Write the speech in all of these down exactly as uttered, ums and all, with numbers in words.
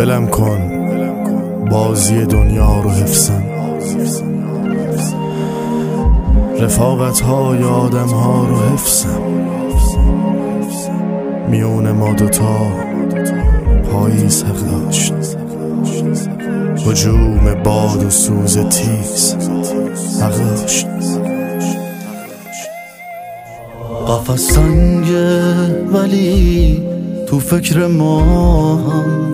ولم کن بازی دنیا رو حفظم، رفاقت های آدم ها رو حفظم، میون ما دوتا پاییز حق داشت، هجوم باد و سوز تیز حق داشت. قفس سنگه ولی تو فکر ما هم،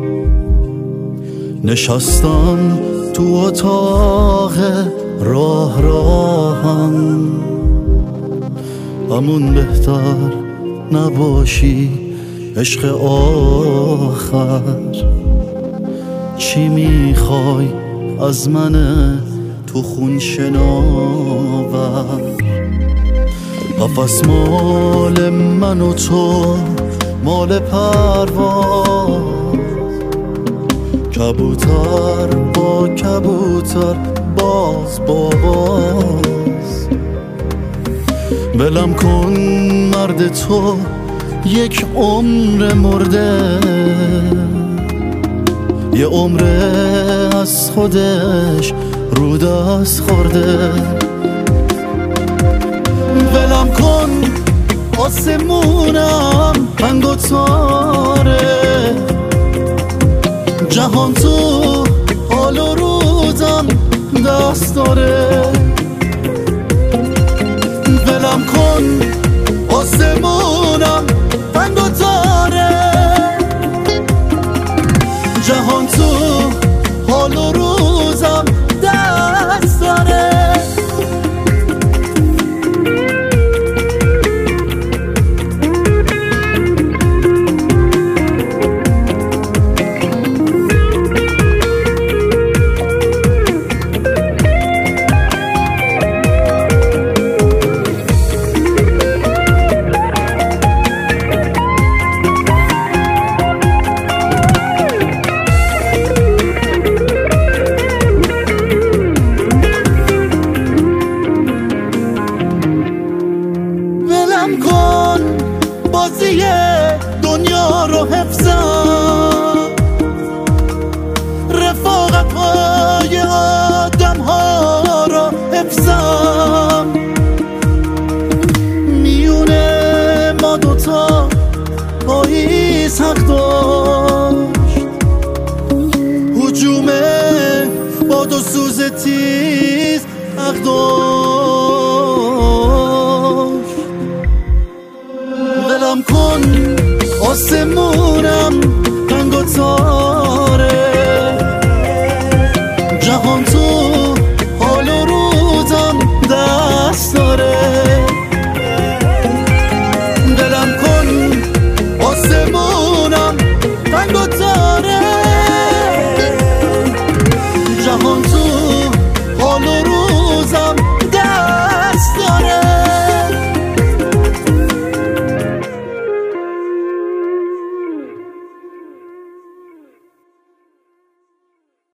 نشستم تو اتاق راه راهم، همون بهتر نباشی عشق آخر، چی میخوای از من تو خون شناور؟ قفس مال من و تو مال پرواز، کبوتر با کبوتر باز با باز. ولم کن مرد تو یک عمر مرده، یه عمر از خودش رو دست خورده. ولم کن آسمونم رنگ و تاره، جهان تو حال و روزم دست داره. ولم کن آسمونم رنگ و تاره، جهان تو حال و روزم دست داره. کن بازی دنیا رو حفظم، رفاقت های آدم ها رو حفظم، میونه ما دوتا پاییز حق داشت، هجوم باد و سوز تیز حق داشت. ولم کن آسمونم رنگ و تار